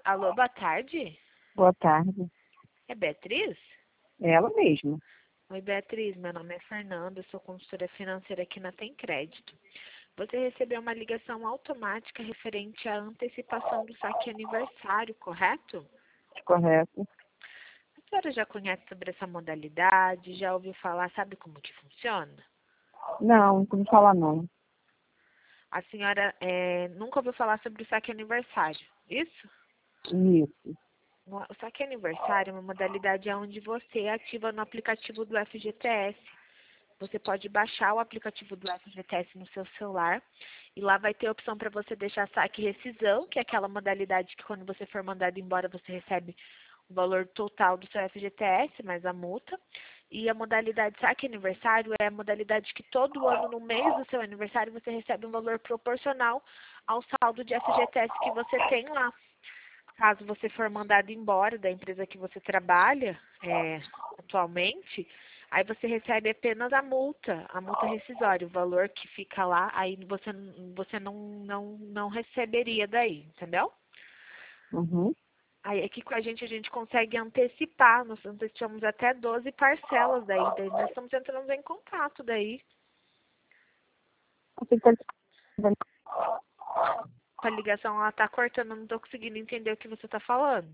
Alô, boa tarde. Boa tarde. É Beatriz? É ela mesma. Oi, Beatriz. Meu nome é Fernanda, eu sou consultora financeira aqui na Tem Crédito. Você recebeu uma ligação automática referente à antecipação do saque aniversário, correto? Correto? A senhora já conhece sobre essa modalidade? Já ouviu falar? Sabe como que funciona? Não como falar não. A senhora nunca ouviu falar sobre o saque aniversário, isso? Isso. O saque aniversário é uma modalidade onde você ativa no aplicativo do FGTS. Você pode baixar o aplicativo do FGTS no seu celular e lá vai ter a opção para você deixar saque e rescisão, que é aquela modalidade que quando você for mandado embora você recebe o valor total do seu FGTS mais a multa. E a modalidade saque aniversário é a modalidade que todo ano, no mês do seu aniversário, você recebe um valor proporcional ao saldo de FGTS que você tem lá. Caso você for mandado embora da empresa que você trabalha atualmente, aí você recebe apenas a multa rescisória, o valor que fica lá, aí você não receberia daí, entendeu? Uhum. Aí aqui com a gente consegue antecipar, nós antecipamos até 12 parcelas daí nós estamos entrando em contato daí. A ligação ela tá cortando, eu não tô conseguindo entender o que você tá falando.